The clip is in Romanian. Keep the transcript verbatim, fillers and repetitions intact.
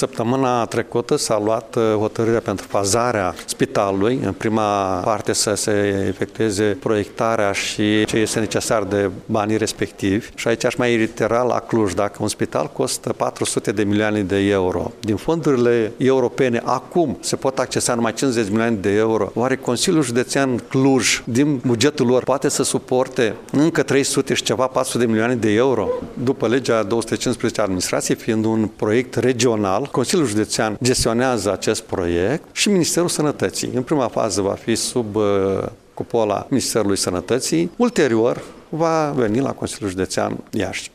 Săptămâna trecută s-a luat hotărârea pentru fazarea spitalului. În prima parte să se efectueze proiectarea și ce este necesar de banii respectivi. Și aici aș mai reitera la Cluj, dacă un spital costă patru sute de milioane de euro, din fondurile europene acum se pot accesa numai cincizeci de milioane de euro, oare Consiliul Județean Cluj, din bugetul lor, poate să suporte încă trei sute și ceva, patru sute de milioane de euro? După legea două sute cincisprezece a administrației, fiind un proiect regional, Consiliul Județean gestionează acest proiect și Ministerul Sănătății. În prima fază va fi sub uh, cupola Ministerului Sănătății, ulterior va veni la Consiliul Județean Iași.